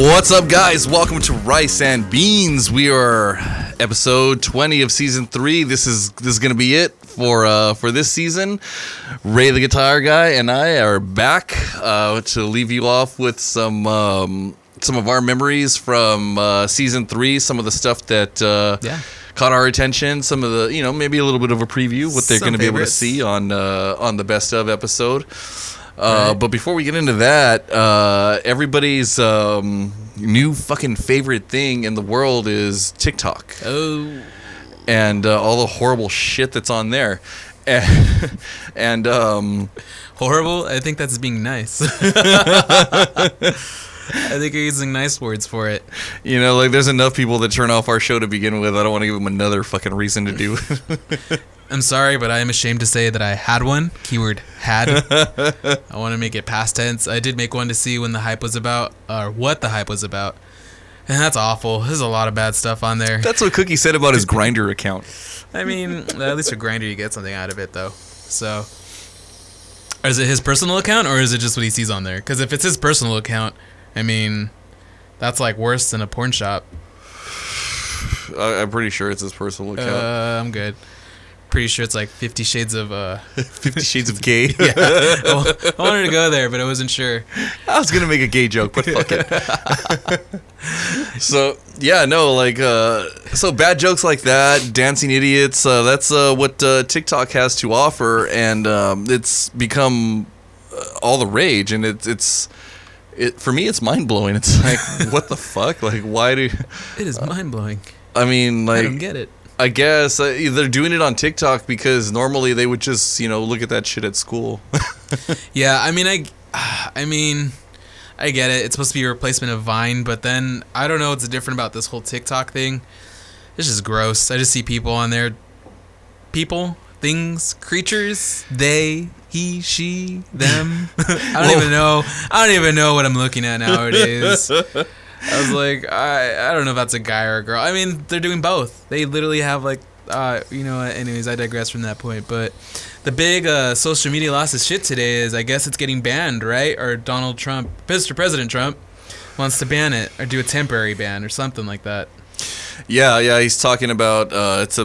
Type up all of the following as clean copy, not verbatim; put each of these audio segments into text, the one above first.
What's up, guys? Welcome to Rice and Beans. We are episode 20 of season 3. This is gonna be it for this season. Ray the guitar guy and I are back to leave you off with some of our memories from season 3. Some of the stuff that caught our attention. Some of the maybe a little bit of a preview what they're going to be able to see on the best of episode. Right. But before we get into that, everybody's new fucking favorite thing in the world is TikTok. Oh. And all the horrible shit that's on there. And horrible? I think that's being nice. I think you're using nice words for it. There's enough people that turn off our show to begin with. I don't want to give them another fucking reason to do it. I'm sorry, but I am ashamed to say that I had one. Keyword had. I want to make it past tense. I did make one to see when the hype was about, or what the hype was about. And that's awful. There's a lot of bad stuff on there. That's what Cookie said about his Grindr account. I mean, at least with Grindr you get something out of it, though. So, is it his personal account, or is it just what he sees on there? Because if it's his personal account, I mean, that's like worse than a porn shop. I'm pretty sure it's his personal account. I'm good. Pretty sure it's like 50 Shades of 50 Shades of Gay. Yeah. Well, I wanted to go there, but I wasn't sure. I was gonna make a gay joke, but fuck it. So bad jokes like that, dancing idiots. That's what TikTok has to offer, and it's become all the rage, and it's for me, it's mind blowing. It's like, what the fuck? Like, why do? It is mind blowing. I mean, like, I don't get it. I guess they're doing it on TikTok because normally they would just, look at that shit at school. Yeah, I mean, I get it. It's supposed to be a replacement of Vine, but then I don't know what's different about this whole TikTok thing. It's just gross. I just see people on there. People, things, creatures, they, he, she, them. I don't even know what I'm looking at nowadays. I was like, I don't know if that's a guy or a girl. I mean, they're doing both. They literally have anyways, I digress from that point. But the big social media lost his shit today is, I guess it's getting banned, right? Or Donald Trump, Mr. President Trump, wants to ban it or do a temporary ban or something like that. Yeah, he's talking about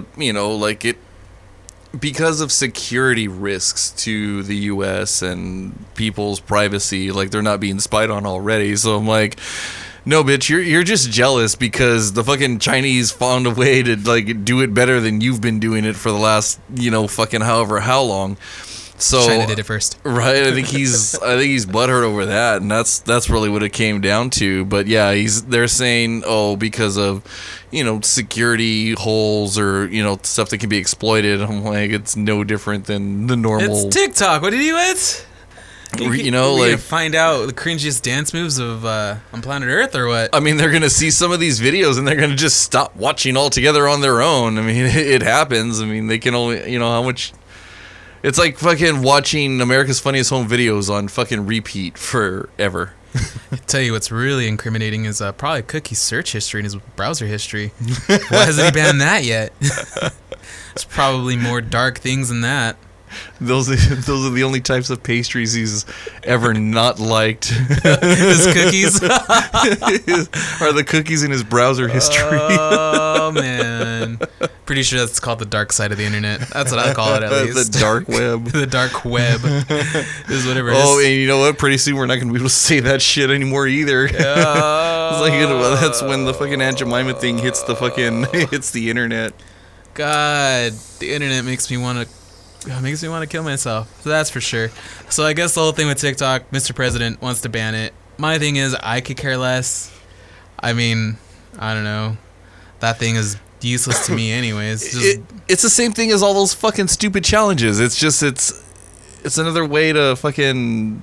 because of security risks to the U.S. and people's privacy, like they're not being spied on already. So I'm like, no, bitch, you're just jealous because the fucking Chinese found a way to do it better than you've been doing it for the last fucking however how long. So China did it first, right? I think he's butthurt over that, and that's really what it came down to. But yeah, they're saying because of security holes or stuff that can be exploited. I'm like, it's no different than the normal. It's TikTok. What did you at? We find out the cringiest dance moves of on planet Earth or what? I mean, they're gonna see some of these videos and they're gonna just stop watching altogether on their own. I mean, it happens. I mean, they can only how much. It's like fucking watching America's Funniest Home Videos on fucking repeat forever. I tell you what's really incriminating is probably Cookie's search history and his browser history. Why hasn't he banned that yet? There's probably more dark things than that. Those are the only types of pastries he's ever not liked. His cookies are the cookies in his browser history. Oh man, pretty sure that's called the dark side of the internet. That's what I call it, at least. The dark web. The dark web is whatever. Oh, and you know what? Pretty soon we're not gonna be able to say that shit anymore either. It's like that's when the fucking Aunt Jemima thing hits the internet. God, the internet makes me want to kill myself. So that's for sure. So I guess the whole thing with TikTok, Mr. President wants to ban it. My thing is, I could care less. I mean, I don't know. That thing is useless to me anyways. It's the same thing as all those fucking stupid challenges. It's just, it's another way to fucking,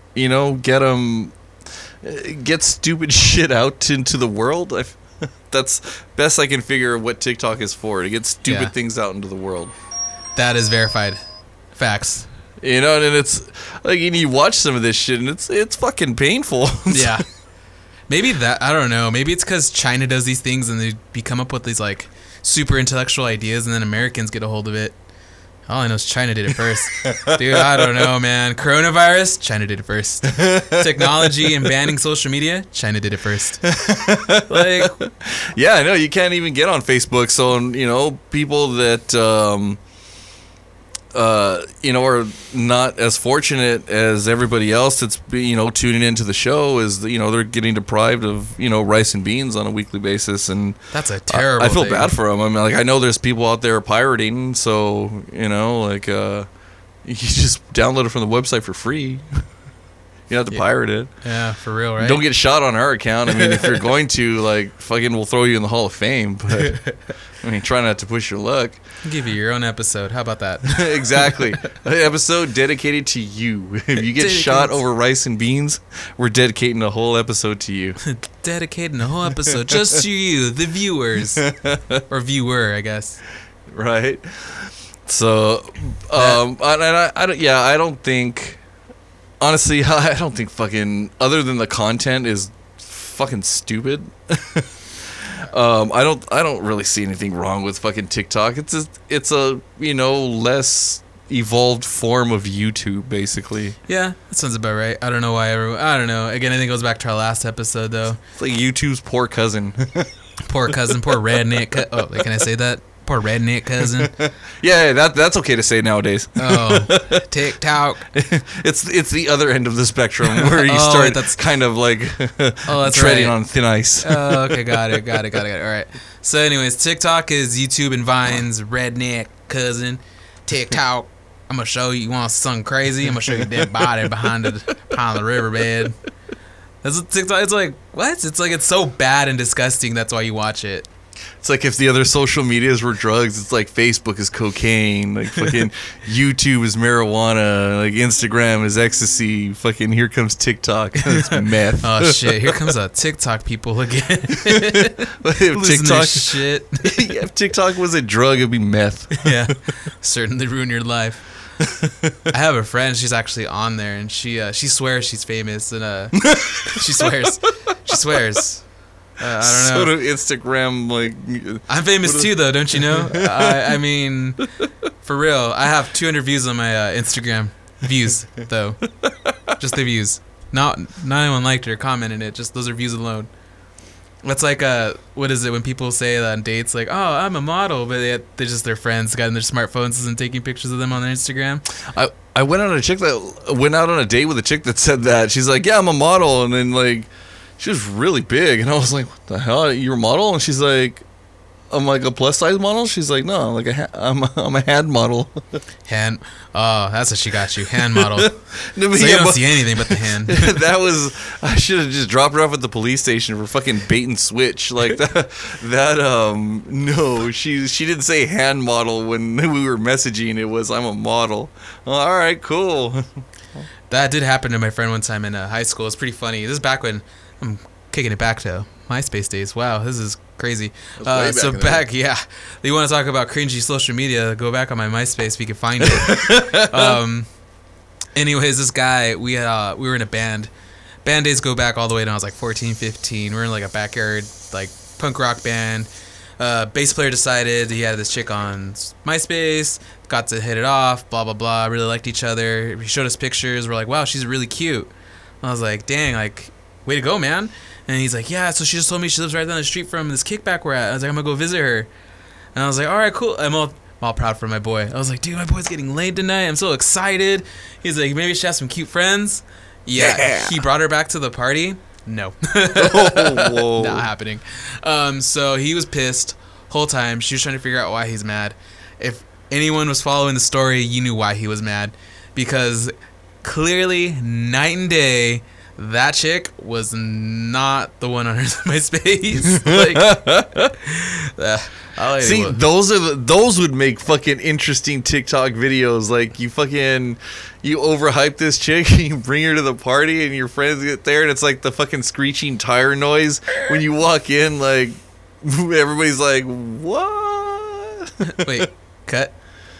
get stupid shit out into the world. That's best I can figure what TikTok is for, to get stupid things out into the world. That is verified. Facts. And it's like, and you watch some of this shit and it's fucking painful. Yeah. Maybe that, I don't know. Maybe it's because China does these things and they come up with these like super intellectual ideas and then Americans get a hold of it. All I know is China did it first. Dude, I don't know, man. Coronavirus, China did it first. Technology and banning social media, China did it first. Like, yeah, I know. You can't even get on Facebook. So, people that, are not as fortunate as everybody else that's, tuning into the show is, they're getting deprived of, rice and beans on a weekly basis. And that's a terrible I feel thing. bad for them. I mean, I know there's people out there pirating. So, you just download it from the website for free. You don't have to pirate it. Yeah, for real, right? Don't get shot on our account. I mean, if you're going to, fucking we'll throw you in the Hall of Fame. But, I mean, try not to push your luck. I'll give you your own episode. How about that? Exactly. An episode dedicated to you. If you get shot over rice and beans, we're dedicating a whole episode to you. Dedicating a whole episode just to you, the viewers. Or viewer, I guess. Right. So, I don't think... Honestly, I don't think fucking... Other than the content is fucking stupid. I don't really see anything wrong with fucking TikTok. It's a less evolved form of YouTube, basically. Yeah, that sounds about right. I don't know why everyone... I don't know. Again, I think it goes back to our last episode, though. It's like YouTube's poor cousin. Poor cousin, poor redneck. Oh, can I say that? Poor redneck cousin. Yeah, that's okay to say nowadays. Oh, TikTok. It's the other end of the spectrum where you start kind of like treading on thin ice. Oh, okay, got it. All right. So, anyways, TikTok is YouTube and Vine's redneck cousin. TikTok. I'm gonna show you. You want something crazy? I'm gonna show you dead body behind the riverbed. That's what TikTok. It's like what? It's like it's so bad and disgusting. That's why you watch it. It's like if the other social medias were drugs, it's like Facebook is cocaine, like fucking YouTube is marijuana, like Instagram is ecstasy, fucking here comes TikTok, it's meth. Oh shit, here comes TikTok people again. If TikTok shit. Yeah, if TikTok was a drug, it'd be meth. Yeah, certainly ruin your life. I have a friend, she's actually on there, and she swears she's famous, and she swears. I don't know. So to Instagram, like... I'm famous too, though, don't you know? I mean, for real. I have 200 views on my Instagram. Views, though. Just the views. Not anyone liked it or commented it. Just those are views alone. That's like, what is it when people say that on dates, like, oh, I'm a model, but they're just their friends got in their smartphones and taking pictures of them on their Instagram. I went out on a date with a chick that said that. She's like, yeah, I'm a model. And then, like... She was really big, and I was like, "What the hell? You're a model?" And she's like, "I'm like a plus size model." She's like, "No, I'm a hand model." Hand? Oh, that's what she got you. Hand model. No, so you don't see anything but the hand. I should have just dropped her off at the police station for fucking bait and switch like that. No, she didn't say hand model when we were messaging. It was I'm a model. All right, cool. That did happen to my friend one time in high school. It's pretty funny. This is back when. I'm kicking it back to MySpace days. Wow, this is crazy. You want to talk about cringy social media, go back on my MySpace if you can find it. Anyways, this guy, we were in a band. Band days go back all the way to when I was like 14, 15. We were in like a backyard like punk rock band. Bass player decided he had this chick on MySpace, got to hit it off, blah, blah, blah, really liked each other. He showed us pictures. We're like, wow, she's really cute. I was like, dang, like, way to go, man. And he's like, yeah, so she just told me she lives right down the street from this kickback we're at. I was like, I'm going to go visit her. And I was like, all right, cool. I'm all proud for my boy. I was like, dude, my boy's getting laid tonight. I'm so excited. He's like, maybe she has some cute friends. Yeah. He brought her back to the party. No. Whoa. Not happening. So he was pissed whole time. She was trying to figure out why he's mad. If anyone was following the story, you knew why he was mad. Because clearly, night and day, that chick was not the one on her MySpace. See, those would make fucking interesting TikTok videos. Like you overhype this chick, and you bring her to the party, and your friends get there, and it's like the fucking screeching tire noise when you walk in. Like everybody's like, "What?" Wait, cut.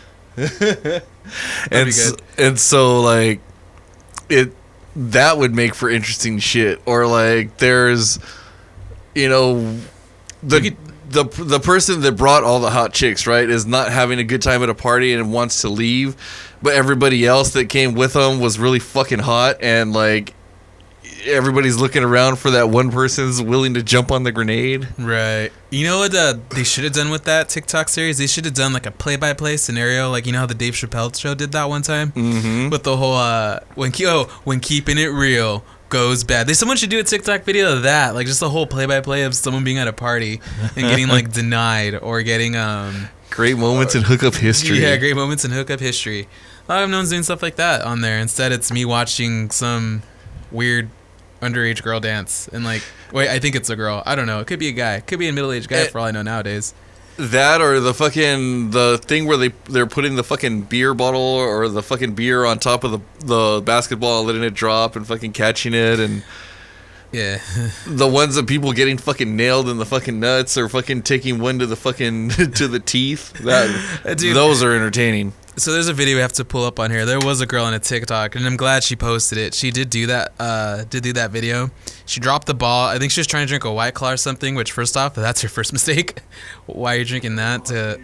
And so like it. That would make for interesting shit. Or like there's, the person that brought all the hot chicks, right, is not having a good time at a party and wants to leave, but everybody else that came with them was really fucking hot, and like everybody's looking around for that one person's willing to jump on the grenade. Right. You know what they should have done with that TikTok series? They should have done like a play-by-play scenario, like you know how the Dave Chappelle show did that one time, with the whole when keeping it real goes bad. Someone should do a TikTok video of that, like just the whole play-by-play of someone being at a party and getting like denied or getting great moments in hookup history. Yeah, great moments in hookup history. A lot of no one's doing stuff like that on there. Instead, it's me watching some weird underage girl dance and like, wait, I think it's a girl. I don't know. It could be a guy. It could be a middle-aged guy for all I know nowadays. That or the thing where they're putting the fucking beer bottle or the fucking beer on top of the basketball, letting it drop and fucking catching it, and yeah, the ones of people getting fucking nailed in the fucking nuts or fucking taking one to the fucking to the teeth. Dude, those are entertaining. So there's a video we have to pull up on here. There was a girl on a TikTok, and I'm glad she posted it. She did do that video. She dropped the ball. I think she was trying to drink a White Claw or something, which first off, that's her first mistake. Why are you drinking that?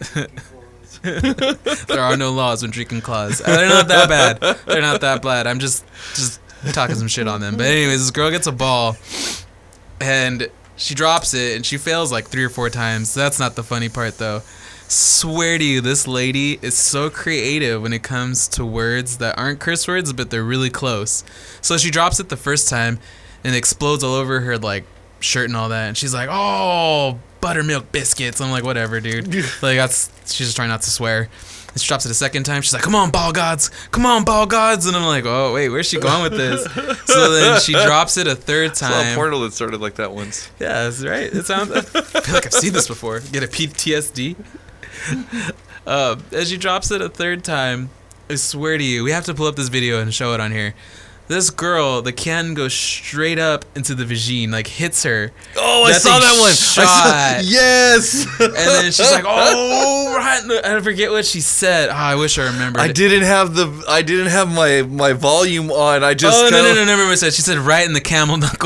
There are no laws when drinking claws. They're not that bad. They're not that bad. I'm just talking some shit on them. But anyways, this girl gets a ball, and she drops it, and she fails like 3 or 4 times. That's not the funny part, though. Swear to you, this lady is so creative when it comes to words that aren't curse words, but they're really close. So she drops it the first time, and it explodes all over her like shirt and all that. And she's like, "Oh, buttermilk biscuits." I'm like, "Whatever, dude." Like she's just trying not to swear. And she drops it a second time. She's like, "Come on, ball gods. Come on, ball gods." And I'm like, "Oh, wait, where's she going with this?" So then she drops it a third time. I saw a portal that started like that once. Yeah, that's right. It sounds. I feel like I've seen this before. Get a PTSD. As she drops it a third time, I swear to you, we have to pull up this video and show it on here. This girl, the can goes straight up into the vagine, like hits her. Oh, I saw that one. Shot. Yes. And then she's like, "Oh, right." I forget what she said. Oh, I wish I remembered. I didn't have my volume on. I just. Oh no! Remember what she said? She said, "Right in the camel knuckle."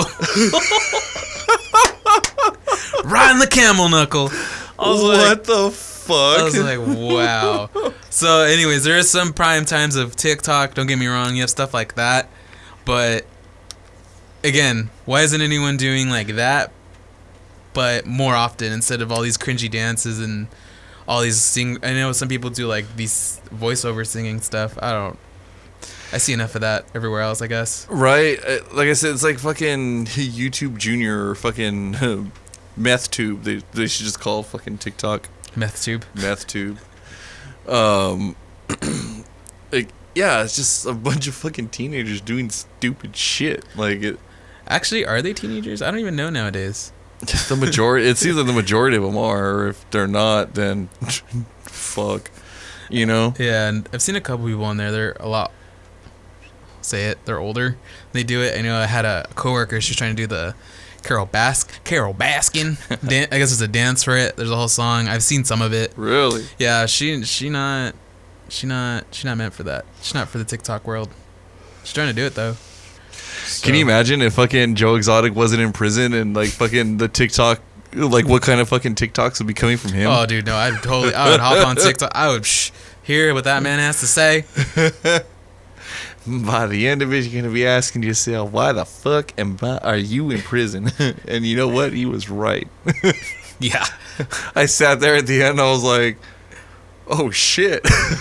Right in the camel knuckle. What the fuck? I was like, wow. So anyways, there are some prime times of TikTok. Don't get me wrong. You have stuff like that. But again, why isn't anyone doing like that, but more often instead of all these cringy dances and all these I know some people do like these voiceover singing stuff. I see enough of that everywhere else, I guess. Right. Like I said, it's like fucking YouTube Junior or fucking Meth Tube. They should just call fucking TikTok Meth Tube. Like, yeah, it's just a bunch of fucking teenagers doing stupid shit. Like it. Actually, are they teenagers? I don't even know nowadays. The majority. It's either the majority of them are, or if they're not, then fuck. You know. Yeah, and I've seen a couple people on there. They're a lot. Say it. They're older. They do it. I know I had a coworker. She's trying to do the Carol Baskin. I guess it's a dance for it. There's a whole song. I've seen some of it. Really? Yeah. She not meant for that. She's not for the TikTok world. She's trying to do it though. So. Can you imagine if fucking Joe Exotic wasn't in prison and like fucking the TikTok, like what kind of fucking TikToks would be coming from him? Oh, dude, no, I would hop on TikTok. I would hear what that man has to say. By the end of it, you're gonna be asking yourself, why the fuck are you in prison? And you know what? He was right. Yeah. I sat there at the end. I was like, oh shit.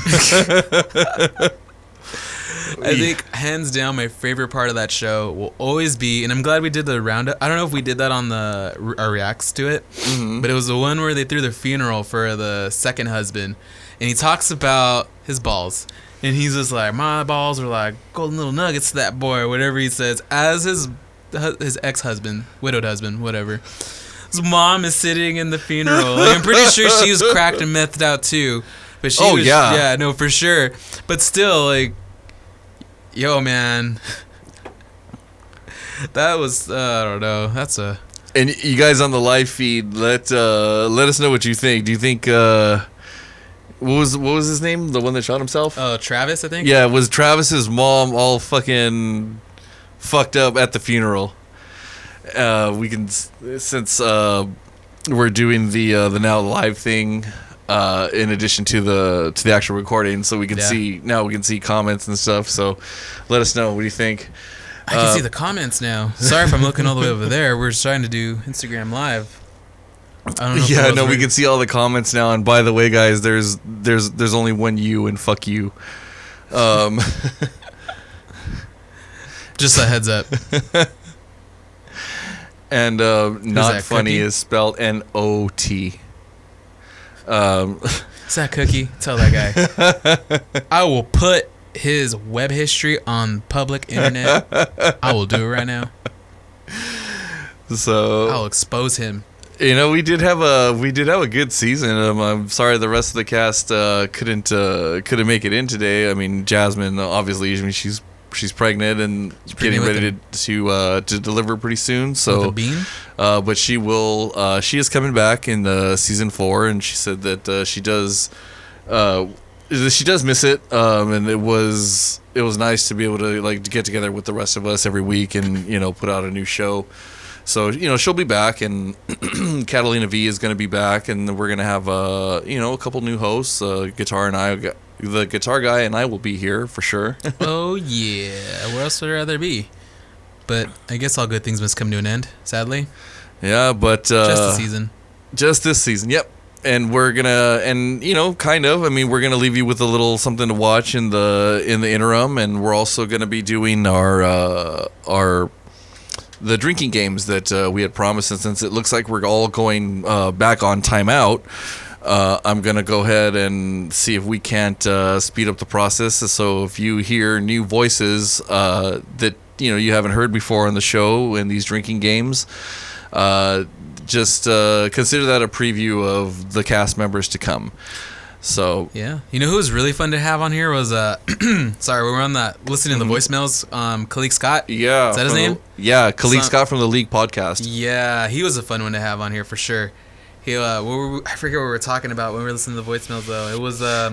I think hands down my favorite part of that show will always be, and I'm glad we did the roundup. I don't know if we did that on our reacts to it, but it was the one where they threw the funeral for the second husband, and he talks about his balls, and he's just like, my balls are like golden little nuggets to that boy, or whatever he says, as his ex-husband, widowed husband, whatever. His mom is sitting in the funeral. Like, I'm pretty sure she was cracked and methed out too, but she was, yeah, no, for sure, but still, like. Yo, man, that was I don't know. That's a. And you guys on the live feed, let us know what you think. Do you think what was his name? The one that shot himself? Travis, I think. Yeah, was Travis's mom all fucking fucked up at the funeral? We can since we're doing the Now Live thing in addition to the actual recording, so we can see comments and stuff. So let us know, what do you think? I can see the comments now. Sorry if I'm looking all the way over there. We're trying to do Instagram Live. I don't know. Yeah, no, we can see all the comments now. And by the way, guys, there's only one you, and fuck you. Just a heads up. And not funny Cookie? is spelled N-O-T. Is that Cookie? Tell that guy. I will put his web history on public internet. I will do it right now. So I'll expose him. You know, we did have a good season. I'm sorry the rest of the cast couldn't make it in today. I mean, Jasmine, obviously, I mean, she's pregnant and getting ready to deliver pretty soon. So, With a bean? But she will. She is coming back in season 4, and she said that she does miss it. And it was nice to be able to to get together with the rest of us every week and put out a new show. So, she'll be back, and Catalina V is going to be back, and we're going to have, a couple new hosts. The guitar guy and I will be here for sure. Oh, yeah. Where else would I rather be? But I guess all good things must come to an end, sadly. Yeah, but... just the season. Just this season, yep. And we're going to, we're going to leave you with a little something to watch in the interim, and we're also going to be doing the drinking games that we had promised, and since it looks like we're all going back on timeout, I'm going to go ahead and see if we can't speed up the process. So if you hear new voices that you haven't heard before on the show in these drinking games, just consider that a preview of the cast members to come. So yeah, who was really fun to have on here was sorry, we were on that listening to the voicemails. Khalik Scott. Yeah, is that his name? Khalik Scott from the League podcast. Yeah, he was a fun one to have on here for sure. He, I forget what we were talking about when we were listening to the voicemails though. It was no.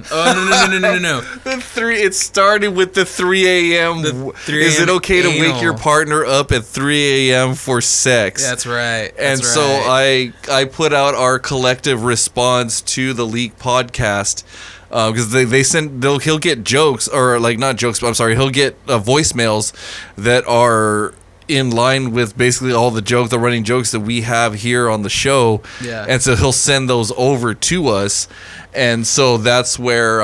It started with the 3 a.m. Is it okay to wake your partner up at 3 a.m. for sex? That's right. So I put out our collective response to the Leak podcast because he'll get jokes, or not jokes, but I'm sorry, he'll get voicemails that are in line with basically all the running jokes that we have here on the show. Yeah. And so he'll send those over to us, and so that's where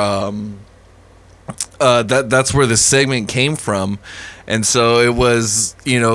that's where the segment came from. And so it was,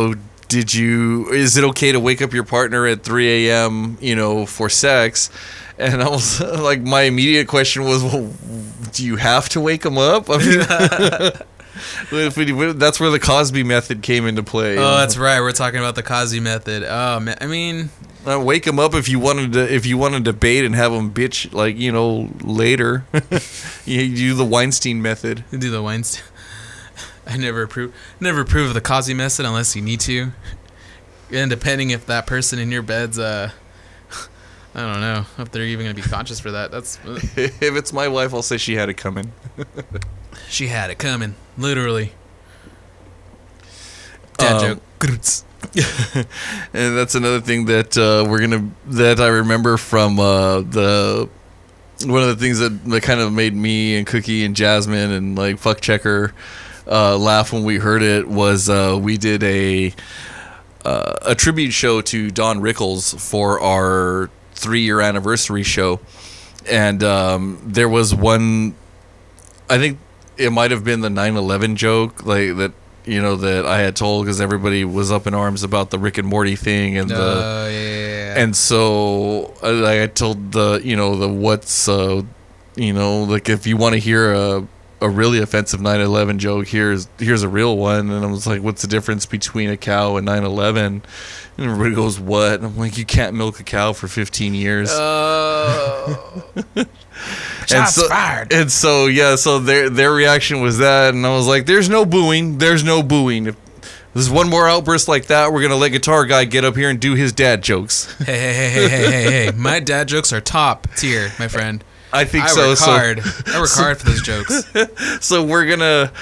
is it okay to wake up your partner at 3 a.m., for sex? And I was like, my immediate question was, well, do you have to wake them up? I mean, that's where the Cosby method came into play. Oh, that's right. We're talking about the Cosby method. Oh man, I mean, wake them up if you wanted to debate and have them bitch later. You do the Weinstein method. You do the Weinstein. I never approve of the Cosby method unless you need to. And depending if that person in your bed's I don't know if they're even gonna be conscious for that. That's if it's my wife, I'll say she had it coming. She had it coming, literally. Dad joke. And that's another thing that that I remember from one of the things that kind of made me and Cookie and Jasmine and Fuck Checker laugh when we heard it was we did a tribute show to Don Rickles for our 3-year anniversary show, and there was one, I think it might have been the 9/11 joke that that I had told, because everybody was up in arms about the Rick and Morty thing, and and so I told the what's if you want to hear a really offensive 9/11 joke, here's a real one. And I was like, what's the difference between a cow and 9/11? And everybody goes, what? And I'm like, you can't milk a cow for 15 years. Shots fired. And so their reaction was that, and I was like, there's no booing. If there's one more outburst like that, we're gonna let Guitar Guy get up here and do his dad jokes. Hey. My dad jokes are top tier, my friend. I think I work hard for those jokes. So we're gonna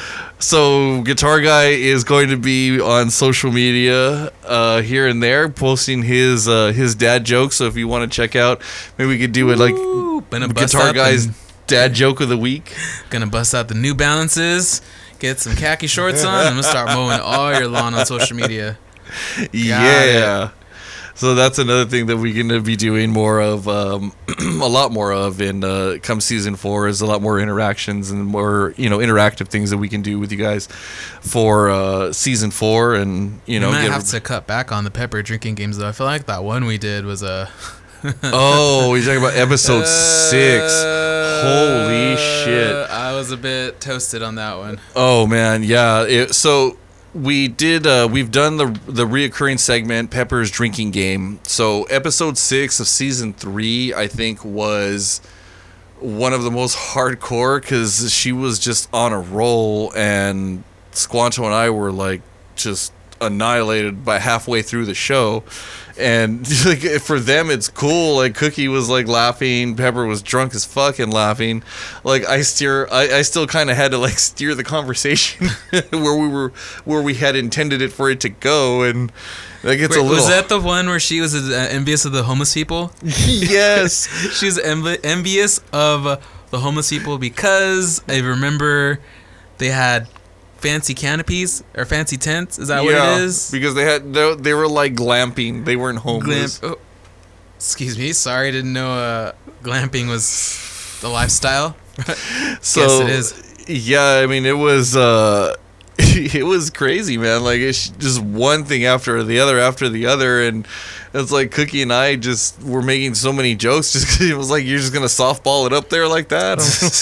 So Guitar Guy is going to be on social media here and there, posting his dad jokes. So if you want to check out, maybe we could do it like Guitar Guy's dad joke of the week. Gonna bust out the New Balances, get some khaki shorts on, and I'm gonna start mowing all your lawn on social media. Yeah. So that's another thing that we're going to be doing more of, a lot more of in come season 4 is a lot more interactions and more, interactive things that we can do with you guys for season 4. And, we might have to cut back on the Pepper drinking games, though. I feel like that one we did was a... Oh, you're talking about episode 6. Holy shit. I was a bit toasted on that one. Oh, man. Yeah. So... we've done the reoccurring segment, Pepper's drinking game. So episode 6 of season 3, I think, was one of the most hardcore because she was just on a roll, and Squanto and I were like just annihilated by halfway through the show. And like, for them it's cool. Like Cookie was like laughing, Pepper was drunk as fuck and laughing. Like I still kind of had to like steer the conversation where we had intended it for it to go. And like it's a little... Was that the one where she was envious of the homeless people? Yes. She was envious of the homeless people because I remember they had fancy canopies or fancy tents. Is that what it is? Because they were like glamping. They weren't homeless. Excuse me. Sorry, didn't know glamping was the lifestyle. So yes, it is. Yeah, I mean it was it was crazy, man. Like it's just one thing after the other, and it's like Cookie and I just were making so many jokes just because it was like, you're just gonna softball it up there like that.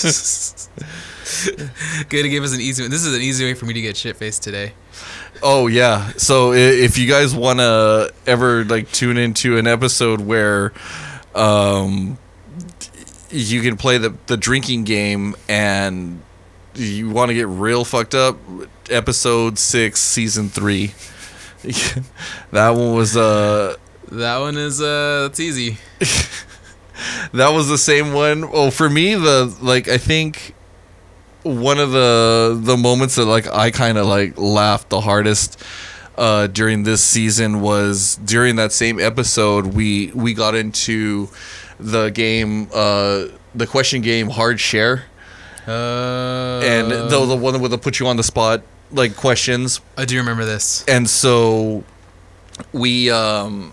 Good to give us an easy one. This is an easy way for me to get shit-faced today. Oh, yeah. So if you guys want to ever like tune into an episode where you can play the drinking game and you want to get real fucked up, episode 6, season 3. That one was... That one is... it's easy. That was the same one. Oh, for me, I think... one of the moments that like I kind of like laughed the hardest during this season was during that same episode we got into the game, the question game Hard Share, and the one where they put you on the spot like questions. I do remember this. And so we're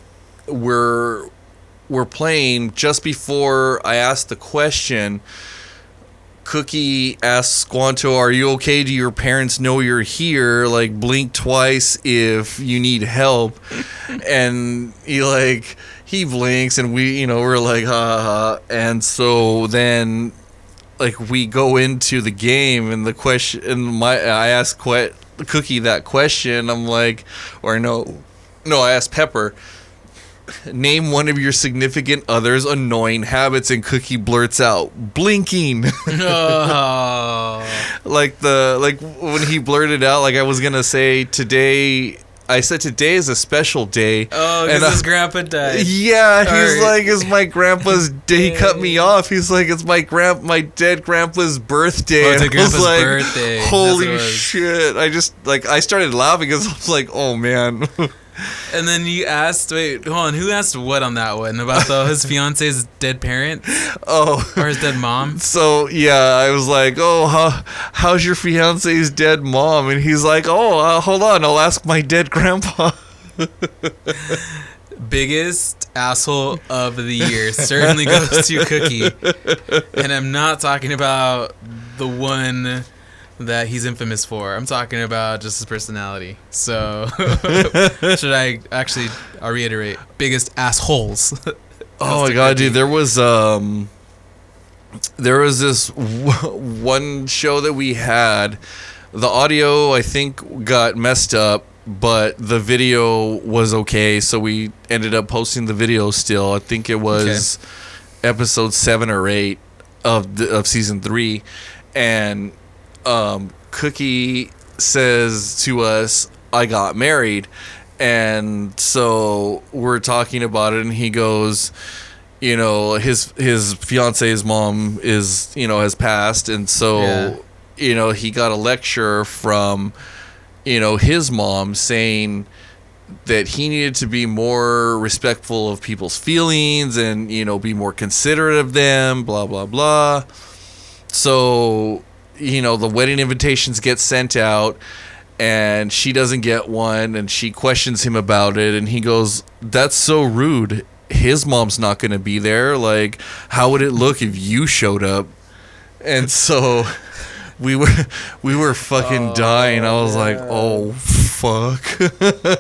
playing. Just before I asked the question, Cookie asks Squanto, "Are you okay? Do your parents know you're here? Like, blink twice if you need help." And he blinks, and we're like, ha ha ha. And so then, like, we go into the game, and the question, and I ask Cookie that question. I'm like, I asked Pepper, name one of your significant other's annoying habits, and Cookie blurts out, blinking. Oh. Like when he blurted out, like I was gonna say today. I said today is a special day. Oh, because his grandpa died. Yeah, he's like, it's my grandpa's day. He cut me off. He's like, it's my dead grandpa's birthday. Oh, it's and grandpa's I was like, birthday. Holy shit! I started laughing because I was like, oh man. And then you asked, wait, hold on, who asked what on that one? About his fiance's dead parent? Oh. Or his dead mom? So, yeah, I was like, oh, how's your fiance's dead mom? And he's like, oh, hold on, I'll ask my dead grandpa. Biggest asshole of the year certainly goes to Cookie. And I'm not talking about the one that he's infamous for. I'm talking about just his personality. So, should I actually reiterate? Biggest assholes. Oh my god, dude! There was this one show that we had. The audio, I think, got messed up, but the video was okay. So we ended up posting the video still. I think it was episode 7 or 8 of season 3, and Cookie says to us, "I got married," and so we're talking about it, and he goes, his fiance's mom is has passed, and so he got a lecture from, his mom saying that he needed to be more respectful of people's feelings and, be more considerate of them, blah, blah, blah. So, the wedding invitations get sent out and she doesn't get one and she questions him about it. And he goes, "That's so rude. His mom's not going to be there. Like, how would it look if you showed up?" And so we were fucking dying. I was like, "Oh, fuck."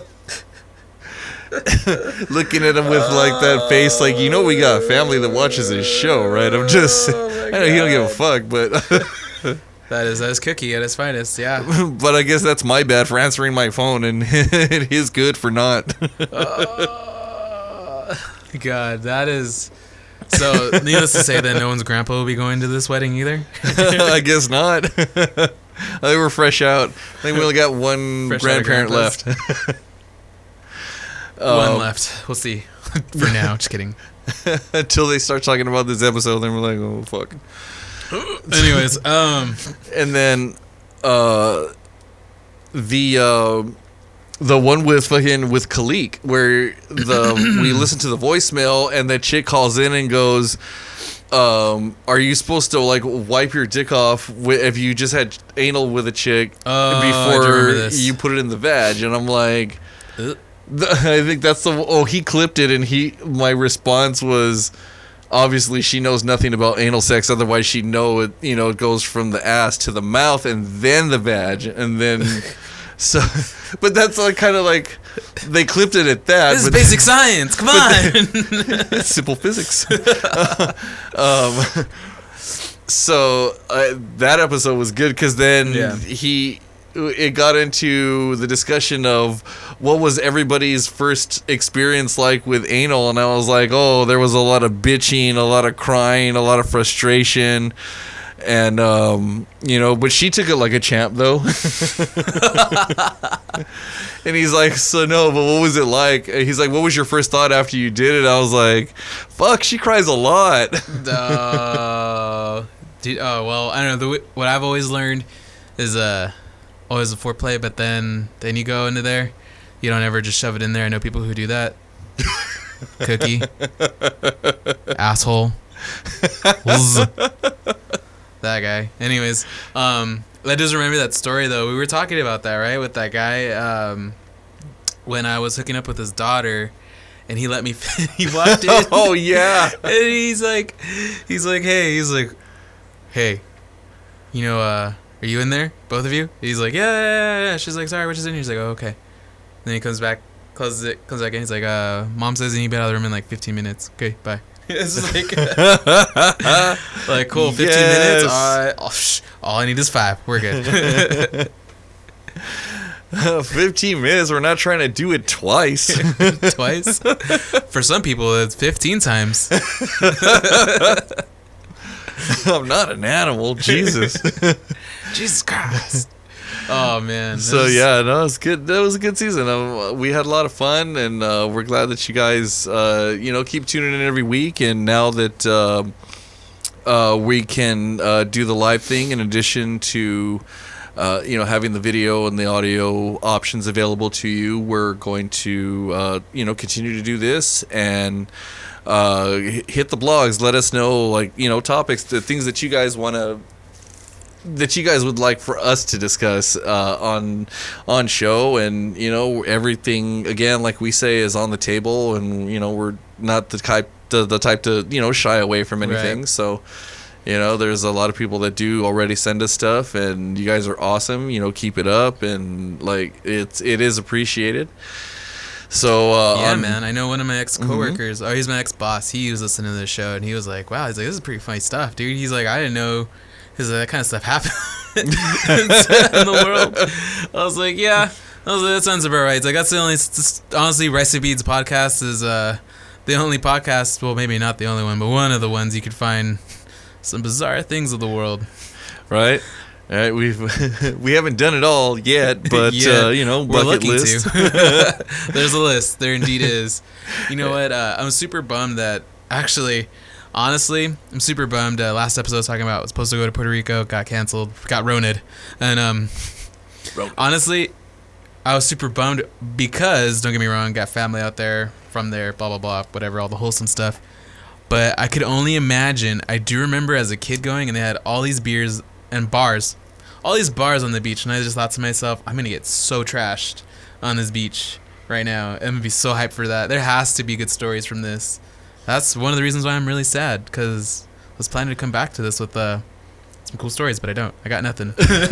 Looking at him with like that face, like, we got a family that watches this show, right? I'm just, I know he don't give a fuck, but that is Cookie at his finest, yeah. But I guess that's my bad for answering my phone, and his good for not. God, that is. So, needless to say, that no one's grandpa will be going to this wedding either. I guess not. They were fresh out. I think we only got one grandparent left. One left. We'll see. For now, just kidding. Until they start talking about this episode, then we're like, "Oh fuck." Anyways, and then the one with Khalik, where we listen to the voicemail and the chick calls in and goes, "Are you supposed to like wipe your dick off if you just had anal with a chick before you put it in the vag?" And I'm like, I think that's he clipped it, and my response was, obviously she knows nothing about anal sex, otherwise she'd know it, it goes from the ass to the mouth and then the vag, and then so, but that's like kind of like they clipped it at that. This is basic science, come on. It's simple physics. So that episode was good because then it got into the discussion of what was everybody's first experience like with anal, and I was like, oh, there was a lot of bitching, a lot of crying, a lot of frustration, and but she took it like a champ though. And he's like, "So no, but what was it like?" And he's like, "What was your first thought after you did it?" I was like, "Fuck, she cries a lot." Well, I don't know. What I've always learned is always a foreplay, but then you go into there. You don't ever just shove it in there. I know people who do that. Cookie. Asshole. That guy. Anyways, I just remember that story, though. We were talking about that, right? With that guy, when I was hooking up with his daughter, and he let me, he walked in. Oh, yeah. And he's like, hey, are you in there? Both of you? He's like, yeah. She's like, sorry, we're just in here. He's like, oh, okay. Then he comes back, closes it, comes back in. He's like, Mom says you need to be out of the room in like 15 minutes. Okay, bye. It's like, like, cool, 15 minutes? All I need is 5. We're good. 15 minutes? We're not trying to do it twice. Twice? For some people, it's 15 times. I'm not an animal. Jesus. Jesus Christ. Oh, man. So, yeah, no, it was good. That was a good season. We had a lot of fun, and we're glad that you guys, keep tuning in every week. And now that we can do the live thing in addition to, having the video and the audio options available to you, we're going to, continue to do this and hit the blogs. Let us know, topics, the things that you guys want to, that you guys would like for us to discuss on show. And everything, again, like we say, is on the table, and we're not the type to shy away from anything. Right. So there's a lot of people that do already send us stuff, and you guys are awesome. Keep it up, and it is appreciated. So man, I know one of my ex-coworkers, he's my ex-boss, he was listening to the show, and he was like, wow, he's like, this is pretty funny stuff, dude. He's like, I didn't know because that kind of stuff happened in the world. I was like, yeah. I was like, that sounds about right. It's like, that's the only, honestly, Rice and Beans podcast is the only podcast, well, maybe not the only one, but one of the ones you could find some bizarre things of the world. Right? All right, we haven't done it all yet, but we're bucket list. There's a list. There indeed is. You know what? I'm super bummed that actually honestly, I'm super bummed. Last episode I was talking about was supposed to go to Puerto Rico, got canceled, got roned. And honestly, I was super bummed because, don't get me wrong, got family out there, from there, blah, blah, blah, whatever, all the wholesome stuff. But I could only imagine, I do remember as a kid going, and they had all these beers and bars, all these bars on the beach, and I just thought to myself, I'm going to get so trashed on this beach right now. I'm going to be so hyped for that. There has to be good stories from this. That's one of the reasons why I'm really sad, because I was planning to come back to this with some cool stories, but I don't. I got nothing.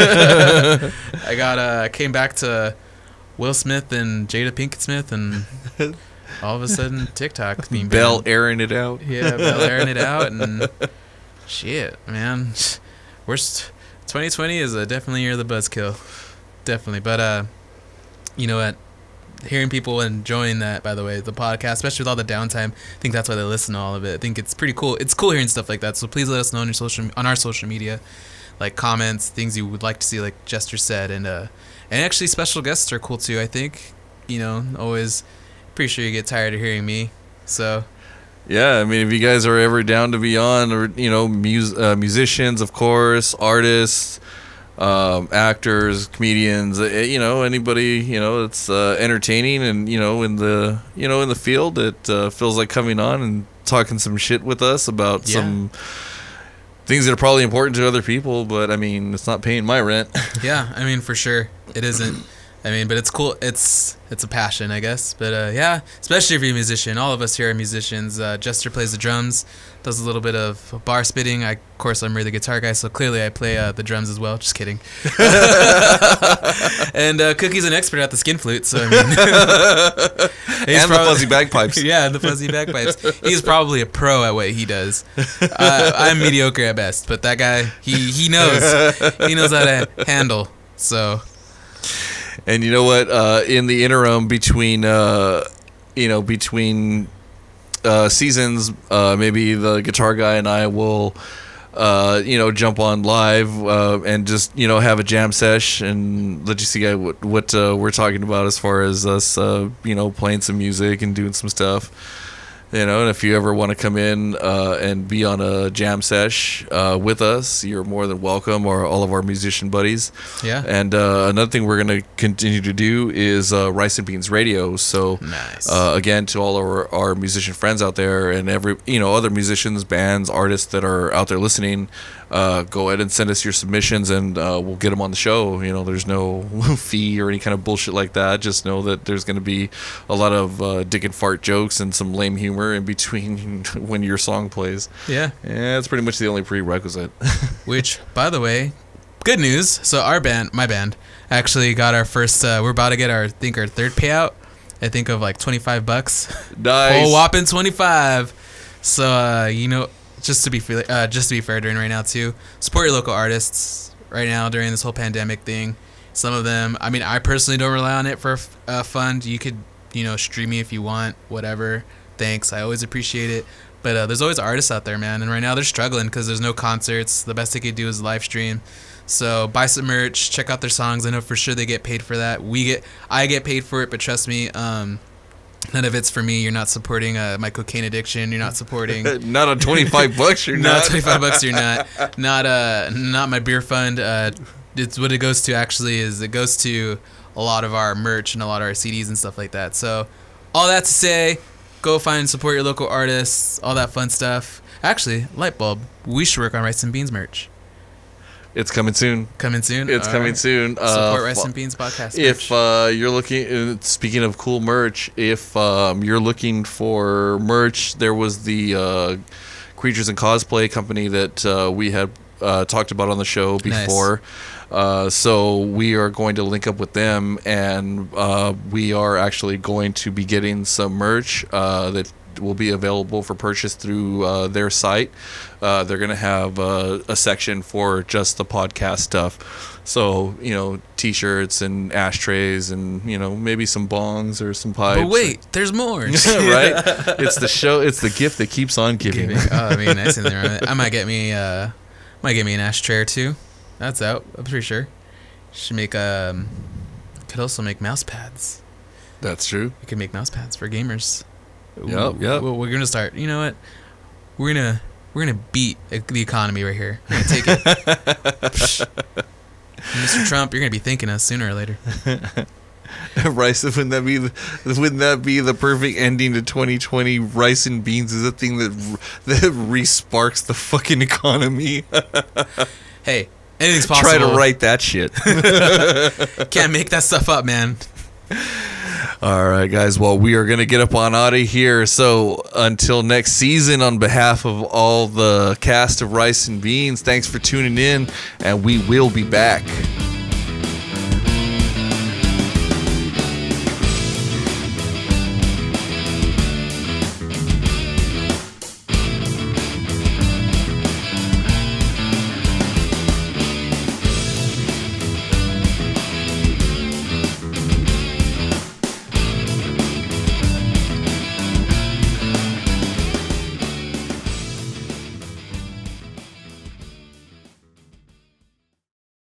I came back to Will Smith and Jada Pinkett Smith, and all of a sudden TikTok being Bell airing it out. Yeah, Bell airing it out, and shit, man. 2020 is definitely year of the buzzkill. Definitely. But you know what? Hearing people enjoying that, by the way, the podcast, especially with all the downtime, I think that's why they listen to all of it. I think it's pretty cool. It's cool hearing stuff like that. So please let us know on our social media, like comments, things you would like to see, like Jester said, and actually special guests are cool too. I think, always pretty sure you get tired of hearing me. So yeah, I mean, if you guys are ever down to be on, or musicians, of course, artists, actors, comedians, anybody, that's entertaining and in the field that feels like coming on and talking some shit with us about some things that are probably important to other people, but I mean, it's not paying my rent. Yeah, I mean, for sure it isn't. I mean, but it's cool. It's a passion, I guess. But yeah, especially if you're a musician. All of us here are musicians. Jester plays the drums, does a little bit of bar spitting. Of course, I'm the guitar guy, so clearly I play the drums as well. Just kidding. And Cookie's an expert at the skin flute, so I mean, and the fuzzy bagpipes. Yeah, the fuzzy bagpipes. He's probably a pro at what he does. I'm mediocre at best, but that guy, he knows. He knows how to handle. So. And you know what? In the interim between seasons, maybe the guitar guy and I will, jump on live and just have a jam sesh and let you see what we're talking about as far as us, playing some music and doing some stuff. And if you ever want to come in and be on a jam sesh with us, you're more than welcome, or all of our musician buddies. Yeah. And another thing we're going to continue to do is Rice and Beans Radio. So, nice. Again, to all our musician friends out there and every other musicians, bands, artists that are out there listening, go ahead and send us your submissions, and we'll get them on the show. There's no fee or any kind of bullshit like that. Just know that there's going to be a lot of dick and fart jokes and some lame humor in between when your song plays. Yeah. That's pretty much the only prerequisite. Which, by the way, good news. So my band, actually got our first, we're about to get our third payout. I think of like $25. Nice. Whole whopping 25. So, just to be fair during right now too, support your local artists right now during this whole pandemic thing. Some of them, I mean, I personally don't rely on it for a fund. You could, stream me if you want, whatever. Thanks, I always appreciate it. But there's always artists out there, man, and right now they're struggling because there's no concerts. The best they could do is live stream. So buy some merch, check out their songs. I know for sure they get paid for that. I get paid for it, but trust me, none of it's for me. You're not supporting my cocaine addiction. You're not supporting. Not on $25. You're not. $25. You're not. Not my beer fund. It's what it goes to. Actually, is it goes to a lot of our merch and a lot of our CDs and stuff like that. So, all that to say, go find and support your local artists. All that fun stuff. Actually, Lightbulb. We should work on Rice and Beans merch. It's coming soon. Coming soon? It's coming soon. Support Rice and Beans podcast. If you're looking, speaking of cool merch, if you're looking for merch, there was the Creatures and Cosplay company that we had talked about on the show before. Nice. So we are going to link up with them, and we are actually going to be getting some merch that will be available for purchase through their site. They're going to have a section for just the podcast stuff. So, T-shirts and ashtrays and, maybe some bongs or some pipes. But wait, there's more. Right? It's the show. It's the gift that keeps on giving. Oh, I mean, nice in there. I might get me an ashtray or two. That's out. I'm pretty sure. Should make could also make mouse pads. That's true. You could make mouse pads for gamers. Yep. We're gonna start. You know what? We're gonna We're gonna beat the economy right here. We're gonna take it. Mr. Trump, you're gonna be thanking us sooner or later. Rice, wouldn't that be the perfect ending to 2020? Rice and beans is a thing that re-sparks the fucking economy. Hey, anything's possible. Try to write that shit. Can't make that stuff up, man. All right, guys. Well, we are going to get up on out of here. So until next season, on behalf of all the cast of Rice and Beans, thanks for tuning in, and we will be back.